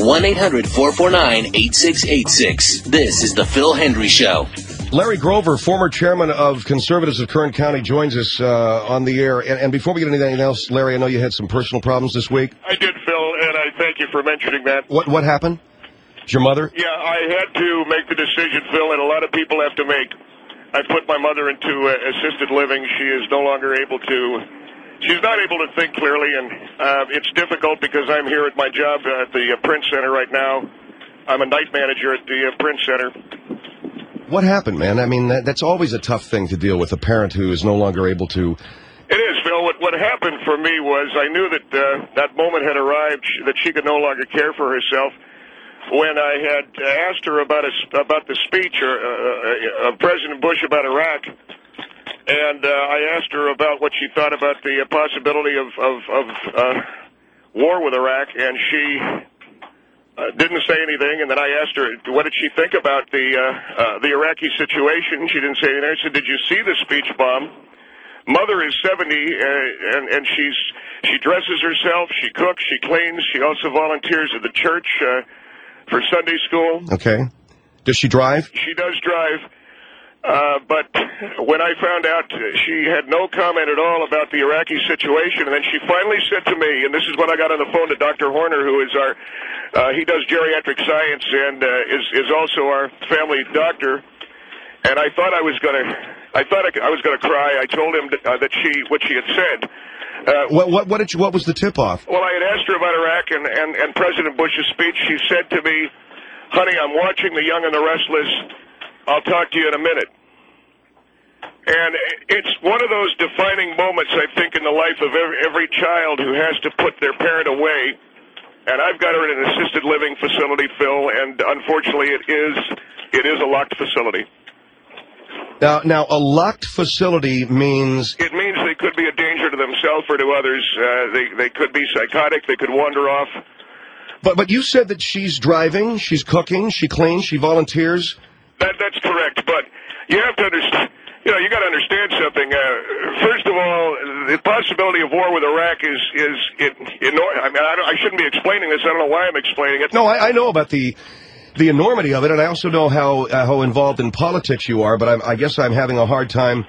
1-800-449-8686. This is The Phil Hendry Show. Larry Grover, former chairman of Conservatives of Kern County, joins us on the air. And before we get into anything else, Larry, I know you had some personal problems this week. I did, Phil, and I thank you for mentioning that. What happened? Is your mother? Yeah, I had to make the decision, Phil, and a lot of people have to make. I put my mother into assisted living. She is no longer able to... She's not able to think clearly, and it's difficult because I'm here at my job at the Prince Center right now. I'm a night manager at the Prince Center. What happened, man? I mean, that's always a tough thing to deal with, a parent who is no longer able to... It is, Phil. What happened for me was I knew that that moment had arrived, that she could no longer care for herself. When I had asked her about the speech of President Bush about Iraq, and I asked her about what she thought about the possibility of war with Iraq, and she didn't say anything. And then I asked her, what did she think about the Iraqi situation? She didn't say anything. I said, did you see the speech bomb? Mother is 70, and she dresses herself, she cooks, she cleans, she also volunteers at the church for Sunday school. Okay. Does she drive? She does drive. But when I found out, she had no comment at all about the Iraqi situation, and then she finally said to me, and this is when I got on the phone to Dr. Horner, who is he does geriatric science and is also our family doctor, and I thought I was gonna cry. I told him that what she had said. What was the tip-off? Well, I had asked her about Iraq and President Bush's speech. She said to me, honey, I'm watching The Young and the Restless. I'll talk to you in a minute. And it's one of those defining moments, I think, in the life of every child who has to put their parent away. And I've got her in an assisted living facility, Phil, and unfortunately it is a locked facility. Now, a locked facility means... It means they could be a danger to themselves or to others. They could be psychotic. They could wander off. But you said that she's driving, she's cooking, she cleans, she volunteers. That's correct. But you have to understand. You got to understand something. First of all, the possibility of war with Iraq is enormous. I mean, I shouldn't be explaining this. I don't know why I'm explaining it. No, I know about the enormity of it, and I also know how involved in politics you are, but I guess I'm having a hard time,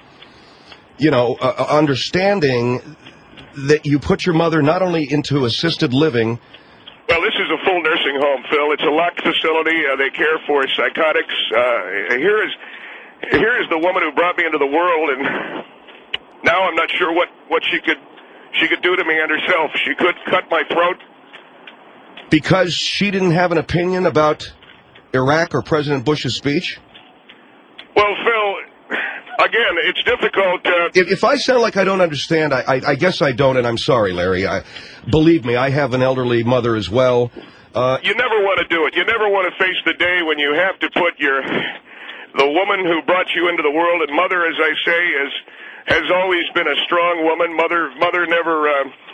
understanding that you put your mother not only into assisted living. Well, this is a full nursing home, Phil. It's a locked facility. They care for psychotics. Here is the woman who brought me into the world, and now I'm not sure what she could do to me and herself. She could cut my throat. Because she didn't have an opinion about Iraq or President Bush's speech? Well, Phil, again, it's difficult. If I sound like I don't understand, I guess I don't, and I'm sorry, Larry. Believe me, I have an elderly mother as well. You never want to do it. You never want to face the day when you have to put the woman who brought you into the world, and mother, as I say, has always been a strong woman. Mother never...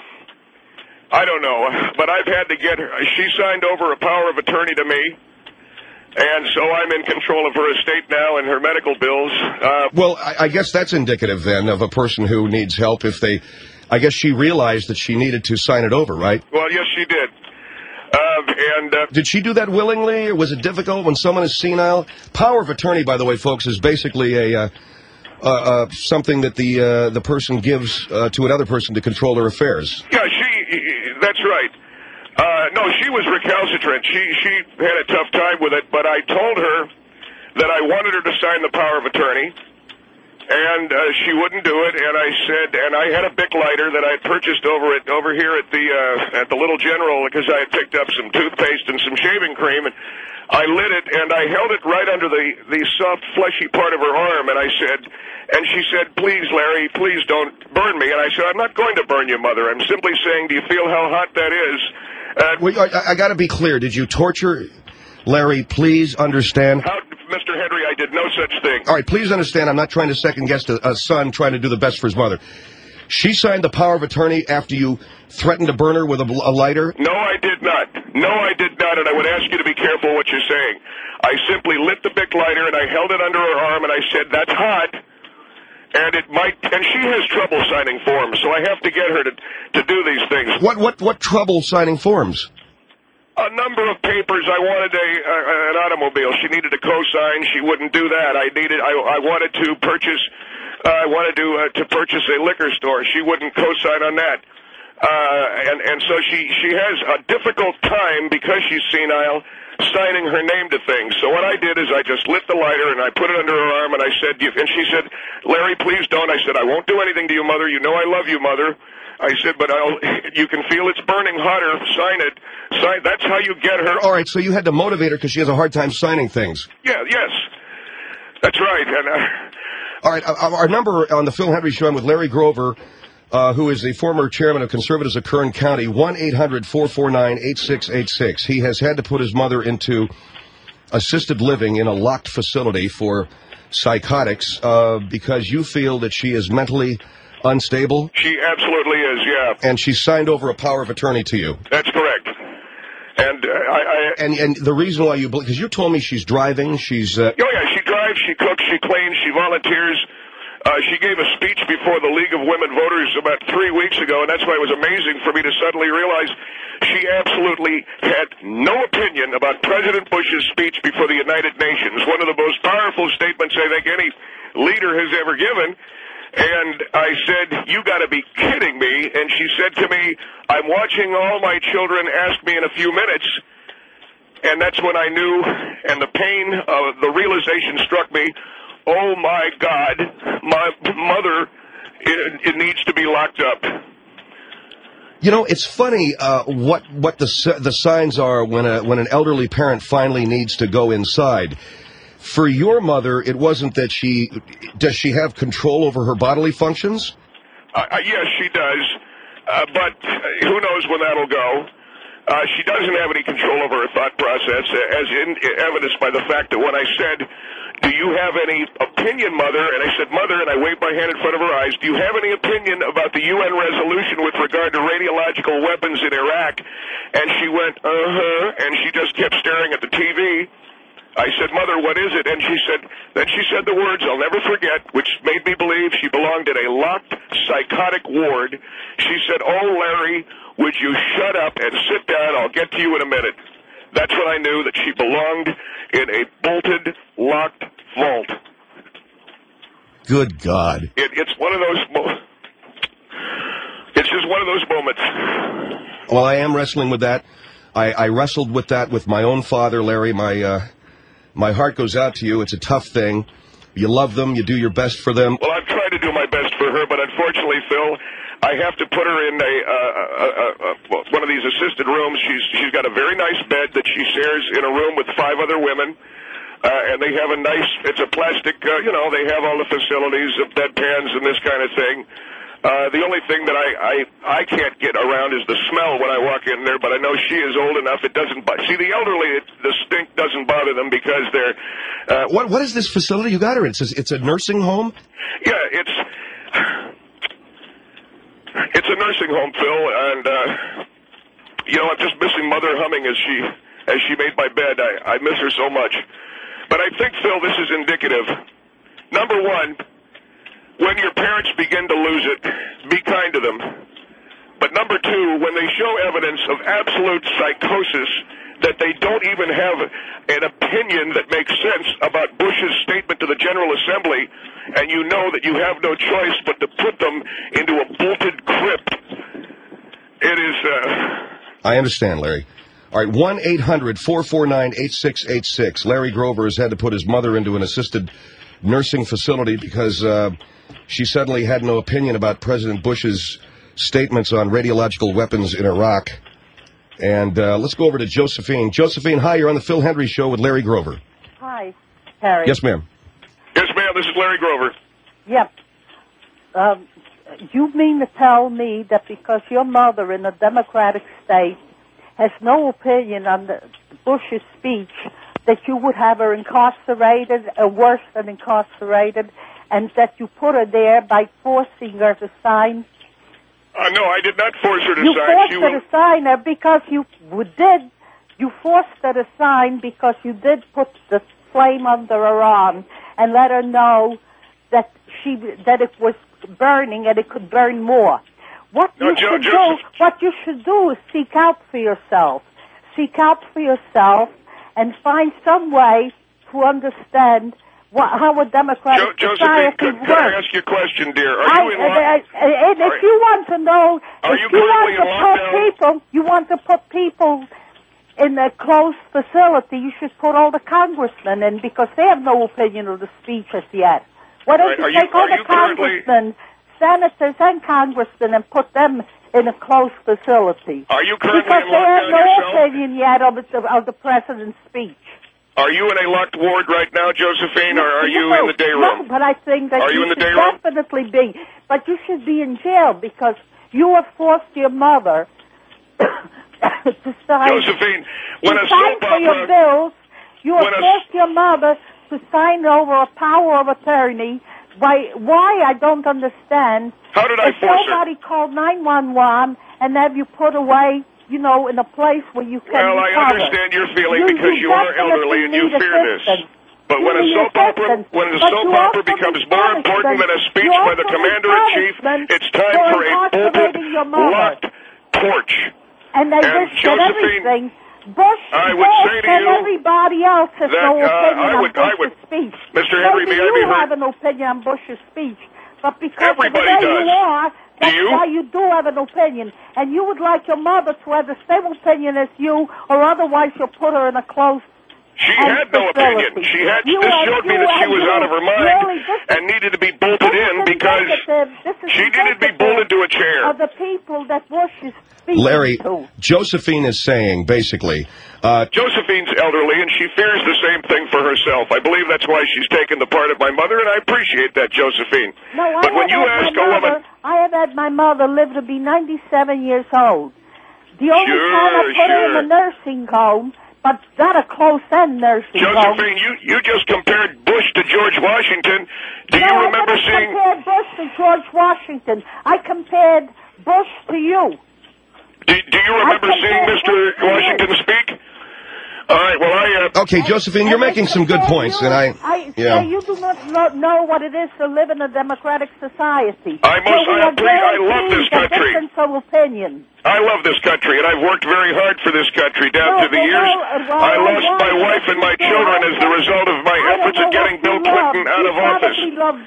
I don't know, but I've had to get her. She signed over a power of attorney to me, and so I'm in control of her estate now and her medical bills. Well, I guess that's indicative, then, of a person who needs help. I guess she realized that she needed to sign it over, right? Well, yes, she did. Did she do that willingly, or was it difficult when someone is senile? Power of attorney, by the way, folks, is basically something that the person gives to another person to control their affairs. Yeah, that's right. No, she was recalcitrant. She had a tough time with it, but I told her that I wanted her to sign the power of attorney, and she wouldn't do it. And I said, and I had a Bic lighter that I had purchased over here at the Little General because I had picked up some toothpaste and some shaving cream, and I lit it and I held it right under the soft, fleshy part of her arm, and I said. And she said, please, Larry, please don't burn me. And I said, I'm not going to burn you, Mother. I'm simply saying, do you feel how hot that is? Wait, I got to be clear. Did you torture Larry? Please understand. Mr. Henry, I did no such thing. All right, please understand. I'm not trying to second-guess a son trying to do the best for his mother. She signed the power of attorney after you threatened to burn her with a lighter? No, I did not. No, I did not, and I would ask you to be careful what you're saying. I simply lit the Bic lighter, and I held it under her arm, and I said, that's hot. And she has trouble signing forms, so I have to get her to do these things. What trouble signing forms? A number of papers. I wanted an automobile. She needed a cosign. She wouldn't do that. I wanted to purchase. I wanted to purchase a liquor store. She wouldn't cosign on that. And so she has a difficult time because she's senile signing her name to things. So what I did is I just lit the lighter and I put it under her arm and I said, and she said, Larry, please don't. I said, I won't do anything to you, Mother. You know I love you, Mother. I said, but you can feel it's burning hotter. Sign it. That's how you get her. All right, so you had to motivate her because she has a hard time signing things. Yeah, yes. That's right. And, all right, our number on the Phil Hendrie Show, I'm with Larry Grover, who is the former chairman of Conservatives of Kern County, 1-800-449-8686. He has had to put his mother into assisted living in a locked facility for psychotics because you feel that she is mentally unstable? She absolutely is, yeah. And she signed over a power of attorney to you? That's correct. And and the reason why you believe, because you told me she's driving, she's... Oh, yeah, she drives, she cooks, she cleans, she volunteers. She gave a speech before the League of Women Voters about 3 weeks ago, and that's why it was amazing for me to suddenly realize she absolutely had no opinion about President Bush's speech before the United Nations, one of the most powerful statements I think any leader has ever given. And I said, you got to be kidding me. And she said to me, I'm watching all my children ask me in a few minutes. And that's when I knew, and the pain of the realization struck me, oh, my God, my mother, it needs to be locked up. You know, it's funny what the signs are when an elderly parent finally needs to go inside. For your mother, it wasn't that does she have control over her bodily functions? Yes, she does, but who knows when that'll go. She doesn't have any control over her thought process, as evidenced by the fact that when I said, do you have any opinion, Mother? And I said, Mother, and I waved my hand in front of her eyes, do you have any opinion about the UN resolution with regard to radiological weapons in Iraq? And she went, and she just kept staring at the TV. I said, Mother, what is it? And then she said the words I'll never forget, which made me believe she belonged in a locked psychotic ward. She said, oh, Larry, would you shut up and sit down? I'll get to you in a minute. That's when I knew that she belonged in a bolted, locked vault. Good God. It's one of those it's just one of those moments. Well, I am wrestling with that. I wrestled with that with my own father, Larry. My heart goes out to you. It's a tough thing. You love them. You do your best for them. Well, I've tried to do my best for her, but unfortunately, Phil, I have to put her in one of these assisted rooms. She's got a very nice bed that she shares in a room with 5 other women, and they have it's a plastic, they have all the facilities of bedpans and this kind of thing. The only thing that I can't get around is the smell when I walk in there, but I know she is old enough. It doesn't see the elderly. The stink doesn't bother them because they're. What is this facility you got her in? It's a nursing home. Yeah, it's a nursing home, Phil, and I'm just missing Mother humming as she made my bed. I miss her so much. But I think, Phil, this is indicative. Number one. When your parents begin to lose it, be kind to them. But number two, when they show evidence of absolute psychosis, that they don't even have an opinion that makes sense about Bush's statement to the General Assembly, and you know that you have no choice but to put them into a bolted crypt, it is... I understand, Larry. All right, 1-800-449-8686. Larry Grover has had to put his mother into an assisted nursing facility because... she suddenly had no opinion about President Bush's statements on radiological weapons in Iraq. And let's go over to Josephine. Josephine, hi, you're on the Phil Hendrie Show with Larry Grover. Hi, Harry. Yes, ma'am. Yes, ma'am, this is Larry Grover. Yep. You mean to tell me that because your mother in a democratic state has no opinion on Bush's speech, that you would have her incarcerated, or worse than incarcerated, and that you put her there by forcing her to sign? No, I did not force her to sign. You forced her to sign her because you did. You forced her to sign because you did put the flame under her arm and let her know that it was burning and it could burn more. What you should do is seek out for yourself. seek out for yourself and find some way to understand how a democratic society Josephine, works. can I ask you a question, dear? Are you in and if you want to know, Are if you you want currently to in lockdown? you want to put people in a closed facility, you should put all the congressmen in because they have no opinion of the speech as yet. Why don't Right. you take all the congressmen, senators, and congressmen and put them in a closed facility? Are you currently Because in they have lockdown no yourself? opinion yet of the president's speech. Are you in a locked ward right now, Josephine, or are you in the day room? No, but I think that Are you you in the should day room? definitely be. But you should be in jail because you have forced your mother to sign. Josephine, when to a sign soap for your opera... bills, you have when a- forced your mother to sign over a power of attorney. Why I don't understand. How did I if force her? somebody called 911 and have you put away, in a place where you can Well, I recover. understand your feeling because you are definitely elderly and you need fear this. assistance. But You when a need soap opera, assistance. when a But soap you opera also becomes need more important than a punishment. speech You by the also need commander-in-chief, punishment it's time for for a incarcerating your bolted, mother. locked torch. And they And risked Josephine, everything. Bush I would say to and you everybody else has that, no opinion I on would- Bush's speech. Mr. Henry, Maybe may I be you heard? have an opinion on Bush's speech, but because Everybody of the way does. you are, that's you? why you do have an opinion. And you would like your mother to have the same opinion as you, or otherwise you'll put her in a closed She had no facility. opinion. She had. You This are- showed me you that she are- was you- out of her mind really, this is- and needed to be bolted in because she needed to be bolted to a chair. Of the people that Bush is speaking Larry, to. Josephine is saying, basically, Josephine's elderly, and she fears the same thing for herself. I believe that's why she's taken the part of my mother, and I appreciate that, Josephine. No, but when you ask a woman... I have had my mother live to be 97 years old. The only Sure, time I put her in a nursing home, but not a close-end nursing home. Josephine, you just compared Bush to George Washington. Do you remember I seeing... compared Bush to George Washington. I compared Bush to you. Do you remember seeing Mr. Washington speak? All right, well, okay, Josephine, you're making some good points, and yeah. You do not know what it is to live in a democratic society. I love this country. Difference of opinion. I love this country, and I've worked very hard for this country down through the years. I lost my wife and my children as the result of my efforts at getting Bill Clinton out of office.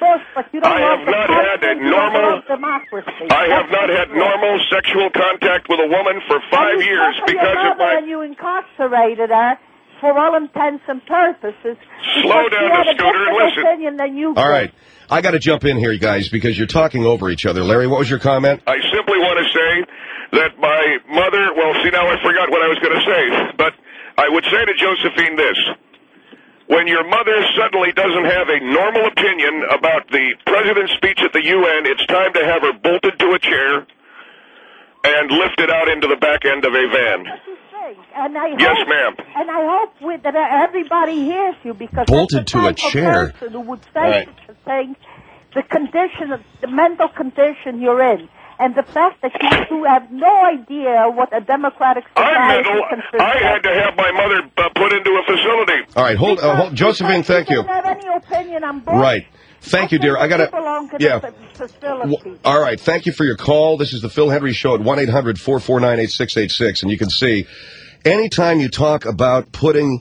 I have not had a normal... I have not had normal sexual contact with a woman for 5 years because of my... And you incarcerated her for all intents and purposes. Slow down the scooter and listen. Opinion than you All did. right. I got to jump in here, you guys, because you're talking over each other. Larry, what was your comment? I simply want to say that my mother, well, see, now I forgot what I was going to say, but I would say to Josephine this. When your mother suddenly doesn't have a normal opinion about the president's speech at the UN, it's time to have her bolted to a chair and lifted out into the back end of a van. And I Yes, hope, ma'am. And I hope that everybody hears you because Bolted that's to the a type of chair. person who would say Right. such a thing, the condition, the mental condition you're in, and the fact that you have no idea what a democratic society I'm mental. consists I had of. to have my mother put into a facility. All right, hold, Josephine, thank you. Don't have any opinion on Bush. Right. Thank you, dear. I got to. yeah. Facility. All right. Thank you for your call. This is the Phil Henry Show at 1-800-449-8686. And you can see, anytime you talk about putting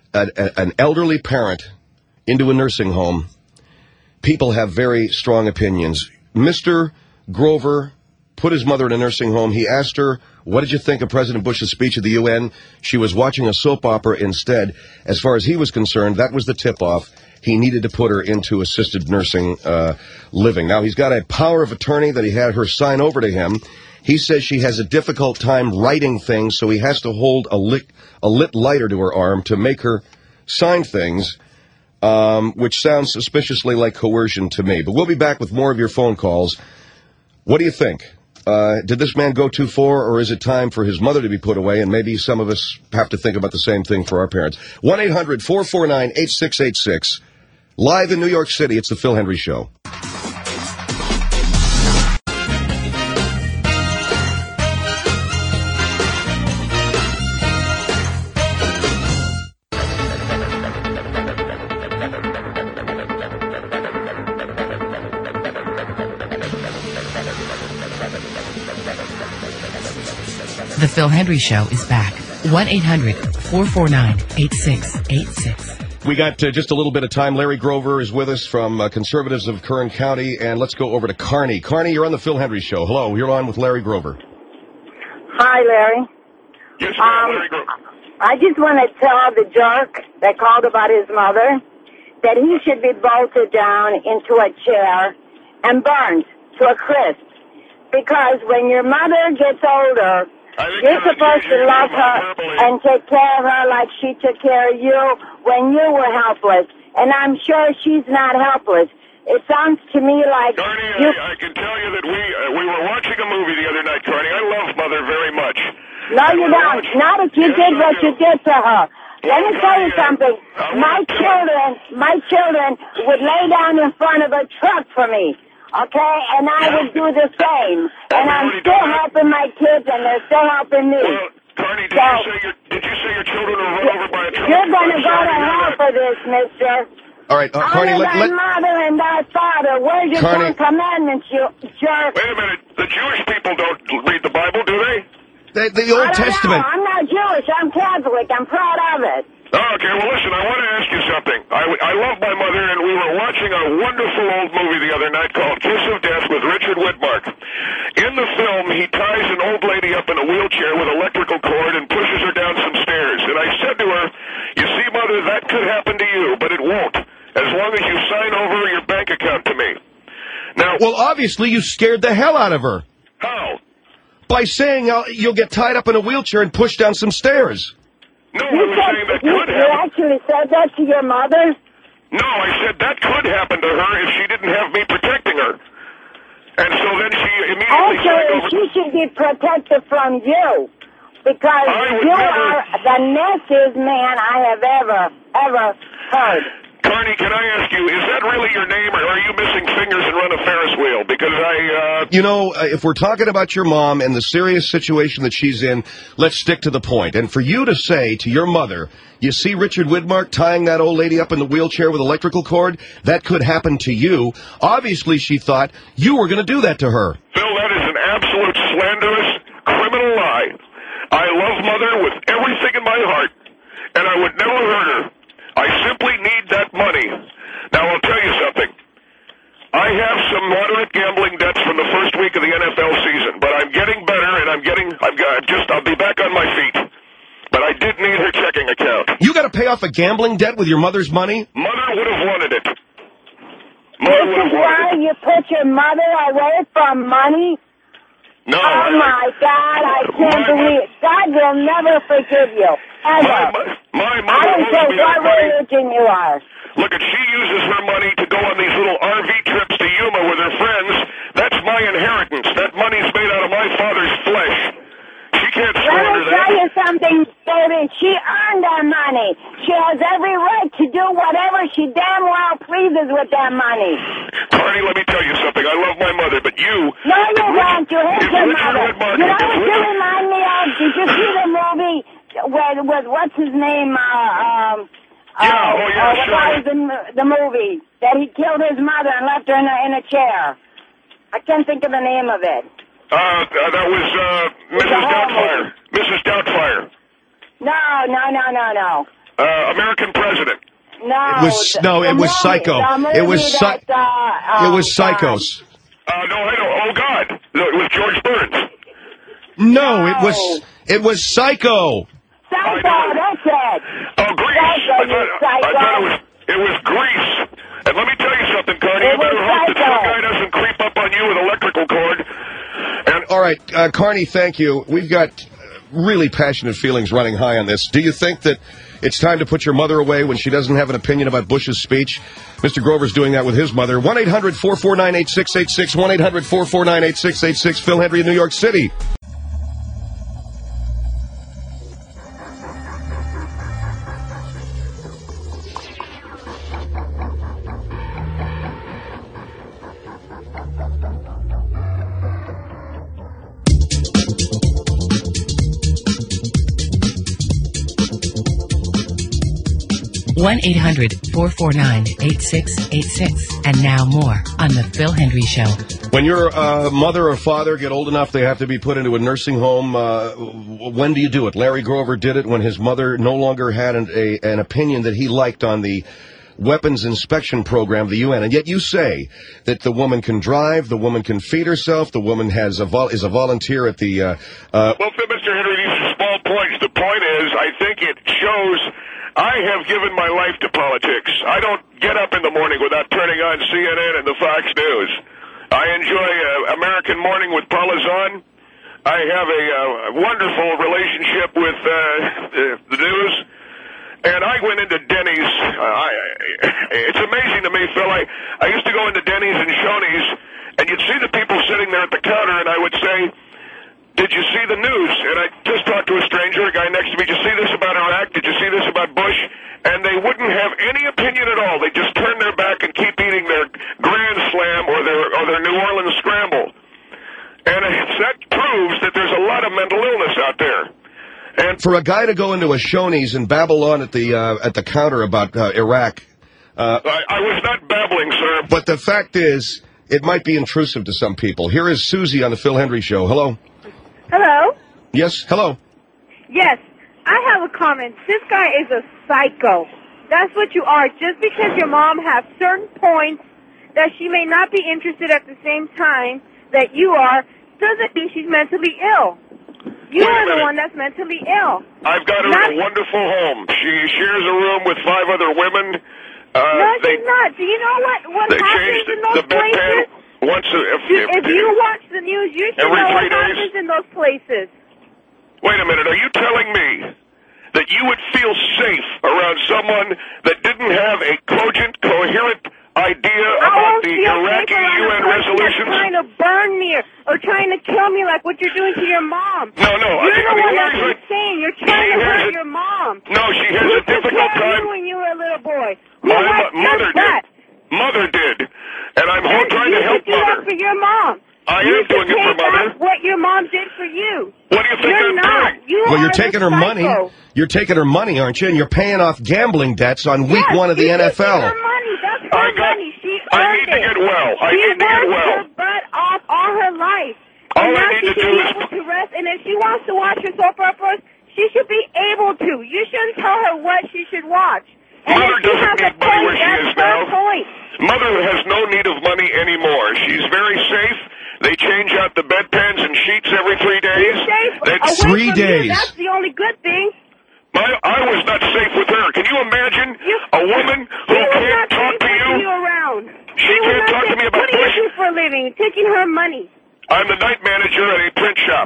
an elderly parent into a nursing home, people have very strong opinions. Mr. Grover put his mother in a nursing home. He asked her, what did you think of President Bush's speech at the UN? She was watching a soap opera instead. As far as he was concerned, that was the tip-off. He needed to put her into assisted nursing living. Now, he's got a power of attorney that he had her sign over to him. He says she has a difficult time writing things, so he has to hold a lit lighter to her arm to make her sign things, which sounds suspiciously like coercion to me. But we'll be back with more of your phone calls. What do you think? Did this man go too far, or is it time for his mother to be put away? And maybe some of us have to think about the same thing for our parents. 1-800-449-8686. Live in New York City, it's the Phil Henry Show. The Phil Henry Show is back. 1-800-449-8686. We got just a little bit of time. Larry Grover is with us from Conservatives of Kern County, and let's go over to Kearney. Kearney, you're on the Phil Hendry Show. Hello, you're on with Larry Grover. Hi, Larry. Yes, ma'am, Larry Grover. I just want to tell the jerk that called about his mother that he should be bolted down into a chair and burned to a crisp. Because when your mother gets older, you're supposed to love her and take care of her like she took care of you when you were helpless. And I'm sure she's not helpless. It sounds to me like... Carney, I can tell you that we were watching a movie the other night, Carney. I love Mother very much. No, you don't. Not if you did what you did to her. Let me tell you something. My children would lay down in front of a truck for me. Okay, and I would do the same. And I'm still helping my kids, and they're still helping me. Well, Carney, did you say your children were run over by a truck? You're going to go to hell for this, mister. All right, Carney, honor thy mother and thy father. Where's your Ten Commandments, you jerk? Wait a minute. The Jewish people don't read the Bible, do they? The Old Testament. I'm not Jewish. I'm Catholic. I'm proud of it. Okay, well, listen, I want to ask you something. I love my mother, and we were watching a wonderful old movie the other night called Kiss of Death with Richard Whitmark. In the film, he ties an old lady up in a wheelchair with electrical cord and pushes her down some stairs. And I said to her, you see, Mother, that could happen to you, but it won't, as long as you sign over your bank account to me. Now, well, obviously, you scared the hell out of her. How? By saying you'll get tied up in a wheelchair and pushed down some stairs. No, I was saying that could happen. You actually said that to your mother? No, I said that could happen to her if she didn't have me protecting her. And so then she immediately signed over. She should be protected from you. Because you are the nicest man I have ever heard. Carney, can I ask you, is that really your name, or are you missing fingers and run a Ferris wheel? Because You know, if we're talking about your mom and the serious situation that she's in, let's stick to the point. And for you to say to your mother, you see Richard Whitmark tying that old lady up in the wheelchair with electrical cord, that could happen to you. Obviously, she thought you were going to do that to her. Phil, that is an absolute slanderous, criminal lie. I love Mother with everything in my heart, and I would never hurt her. I simply need that money. Now, I'll tell you something. I have some moderate gambling debts from the first week of the NFL season, but I'm getting better, and I'll be back on my feet. But I did need her checking account. You got to pay off a gambling debt with your mother's money? Mother would have wanted it. This is why you put your mother away from money? No. Oh, my God, I can't believe it. God will never forgive you. Ever. My I mother don't care what religion you are. Look, if she uses her money to go on these little RV trips to Yuma with her friends, that's my inheritance. That money's made out of my father's flesh. She can't squander that. Let me tell you something, baby. She earned that money. She has every right to do whatever she damn well pleases with that money. Carney, let me tell you something. I love my mother, but you... No, you don't. You hate your mother. You know what you remind me of? Did you see the movie with what's his name? The movie that he killed his mother and left her in a chair. I can't think of the name of it. That was Mrs. Doubtfire. Mrs. Doubtfire. No. American President. No. It was Psycho. It was Psychos. No, I know. Oh God, no, it was George Burns. No, it was Psycho. Psycho, that's it. Oh, Grease. I thought it was Grease. And let me tell you something, Carney. You better hope that some guy doesn't creep up on you with electrical cord. All right, Carney, thank you. We've got really passionate feelings running high on this. Do you think that it's time to put your mother away when she doesn't have an opinion about Bush's speech? Mr. Grover's doing that with his mother. 1-800-449-8686, 1-800-449-8686, Phil Hendry in New York City. One 1-800-449-8686. And now more on The Phil Hendry Show. When your mother or father get old enough they have to be put into a nursing home, when do you do it? Larry Grover did it when his mother no longer had an opinion that he liked on the weapons inspection program of the UN. And yet you say that the woman can drive, the woman can feed herself, the woman is a volunteer at the... Well, Mr. Henry, these are small points. The point is, I think it shows... I have given my life to politics. I don't get up in the morning without turning on CNN and the Fox News. I enjoy American Morning with Paula Zahn. I have a wonderful relationship with the news. And I went into Denny's. It's amazing to me, Phil. I used to go into Denny's and Shoney's, and you'd see the people sitting there at the counter, and I would say, did you see the news? And I just talked to a stranger, a guy next to me, did you see this about Iraq? Did you see this about Bush? And they wouldn't have any opinion at all. They just turn their back and keep eating their Grand Slam or their New Orleans Scramble. And that proves that there's a lot of mental illness out there. And for a guy to go into a Shoney's and babble on at the counter about Iraq... I was not babbling, sir. But the fact is, it might be intrusive to some people. Here is Susie on the Phil Hendry Show. Hello? Hello? Yes, hello. Yes, I have a comment. This guy is a psycho. That's what you are. Just because your mom has certain points that she may not be interested at the same time that you are, doesn't mean she's mentally ill. You are the one that's mentally ill. I've got her in a wonderful home. She shares a room with 5 other women. No, she's not. Do you know what happens in those places? If you watch the news, you should know what happens in those places. Wait a minute. Are you telling me that you would feel safe around someone that didn't have a cogent, coherent idea about the Iraqi UN resolutions? Trying to burn me or trying to kill me like what you're doing to your mom. No. You're the one that's insane. You're trying to hurt your mom. No, she has a difficult time. You when you were a little boy. My mother did. Mother did. And I'm trying to help Mother. For your mom. I am doing it for Mother. What your mom did for you. What do you think I'm doing? Well, you're taking her money. You're taking her money, aren't you? And you're paying off gambling debts on week 1 of the NFL. Her money. That's her money. She I need to get well. I need to get well. She worked her butt off all her life. All and I now need she to should do be is... able to rest. And if she wants to watch her soap operas, she should be able to. You shouldn't tell her what she should watch. And Mother doesn't need money where she is now. Mother has no need of money anymore. She's very safe. They change out the bedpans and sheets every 3 days. That's 3 days. That's the only good thing. I was not safe with her. Can you imagine a woman who can't talk to you? She can't talk to me about Bush. What do you do for a living? Taking her money. I'm the night manager at a print shop.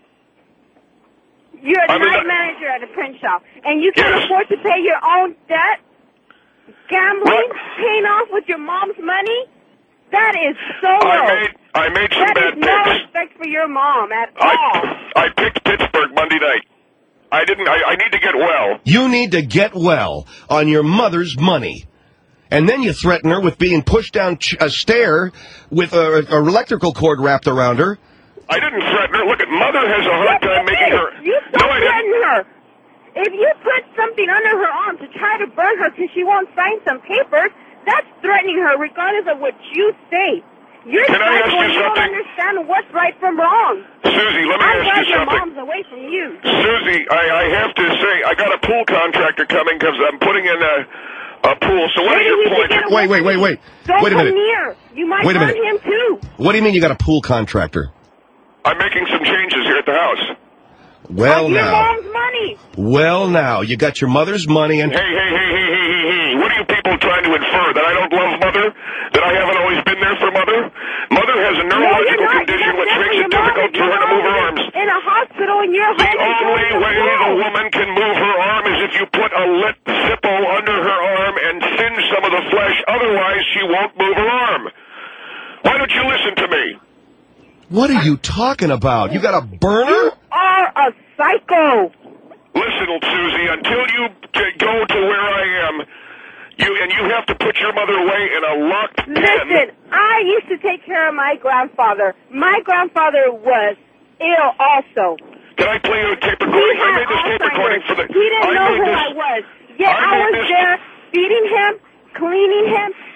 You're a night manager at a print shop, and you can't afford to pay your own debt? Gambling? Paying off with your mom's money? That is so low. I made some bad picks. That is no respect for your mom at all. I picked Pittsburgh Monday night. I need to get well. You need to get well on your mother's money. And then you threaten her with being pushed down a stair with an electrical cord wrapped around her. I didn't threaten her. Look, Mother has a hard time making her... You threaten her. If you put something under her arm to try to burn her because she won't sign some papers, that's threatening her regardless of what you say. You're Can I ask you you something? don't understand what's right from wrong. Susie, let me ask you something. I'm glad your mom's away from you. Susie, I have to say, I got a pool contractor coming because I'm putting in a pool. So what are your points? Wait. Don't wait a minute. Come near. You might Wait a burn minute. him too. What do you mean you got a pool contractor? I'm making some changes here at the house. Well, your now. mom's money. Well, now. You got your mother's money and... Hey. What are you people trying to infer? That I don't love Mother? That I haven't always been there for Mother? Mother has a neurological condition which makes it difficult for her to move her arms. In a hospital in your home. The only way the woman can move her arm is if you put a lit Zippo under her arm and singe some of the flesh. Otherwise, she won't move her arm. Why don't you listen to me? What are you talking about? You got a burner? You are a psycho. Listen, Susie, until you go to where I am, you have to put your mother away in a locked pen. Listen, I used to take care of my grandfather. My grandfather was ill also. Can I play you a tape recording? I made this tape recording for the... He didn't know who I was. Yet I was there feeding him, cleaning him,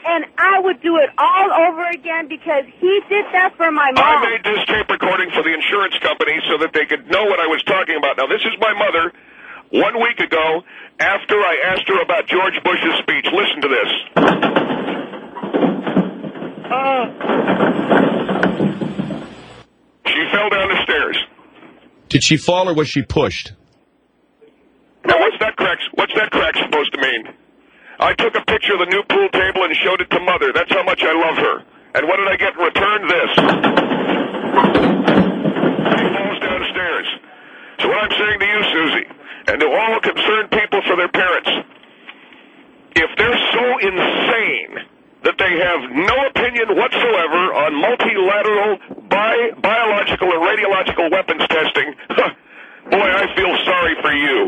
and I would do it all over again because he did that for my mom. I made this tape recording for the insurance company so that they could know what I was talking about. Now, this is my mother 1 week ago after I asked her about George Bush's speech. Listen to this. She fell down the stairs. Did she fall or was she pushed? Now, what's that crack supposed to mean? I took a picture of the new pool table and showed it to Mother. That's how much I love her. And what did I get in return? This. She falls downstairs. So what I'm saying to you, Susie, and to all concerned people for their parents, if they're so insane that they have no opinion whatsoever on multilateral biological or radiological weapons testing, boy, I feel sorry for you.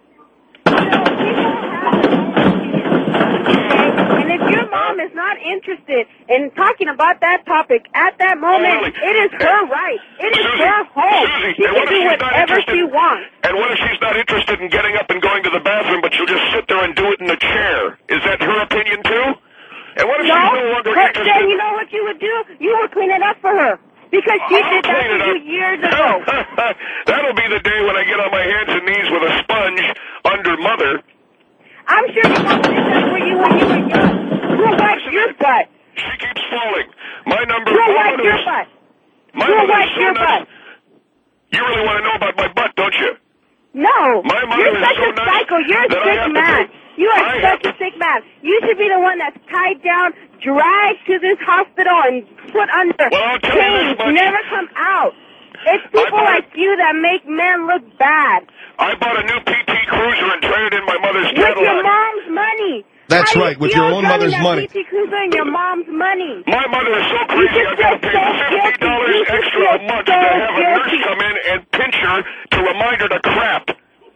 And if your mom is not interested in talking about that topic at that moment, it is her right. It is her home. Susie, she can do whatever she wants. And what if she's not interested in getting up and going to the bathroom, but she'll just sit there and do it in a chair? Is that her opinion too? And what if she's no longer interested? Then you know what you would do? You would clean it up for her. Because she did that for you years ago. That'll be the day when I get on my hands and knees with a sponge under Mother. I'm sure your mom did that for you when you were young. Who wiped your butt? She keeps falling. My number Who wiped your butt? Who wiped your butt? You really want to know about my butt, don't you? No. My mother You're is such so a psycho. You're a sick man. You are such a sick man. You should be the one that's tied down, dragged to this hospital, and put under chains. Never come out. It's people like you that make men look bad. I bought a new PT Cruiser and traded in my mother's Cadillac. With your mom's money. That's right, with your own mother's money. PT Cruiser and your mom's money. My mother is so crazy, I've got to pay $50 extra a month to have a nurse come in and pinch her to remind her to crap.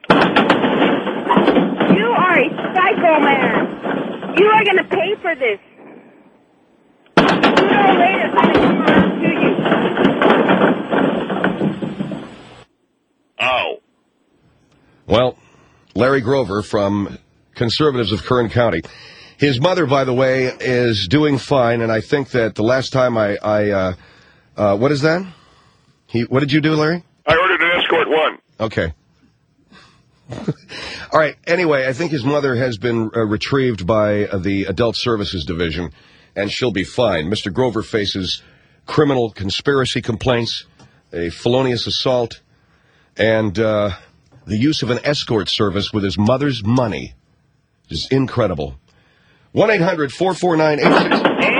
You are a psycho man. You are going to pay for this. Sooner or later, it's going to come around to you. Ow. Well, Larry Grover from Conservatives of Kern County. His mother, by the way, is doing fine, and I think that the last time what is that? What did you do, Larry? I ordered an Escort 1. Okay. All right. Anyway, I think his mother has been retrieved by the Adult Services Division, and she'll be fine. Mr. Grover faces criminal conspiracy complaints, a felonious assault, and the use of an escort service with his mother's money is incredible. 1-800-449-86...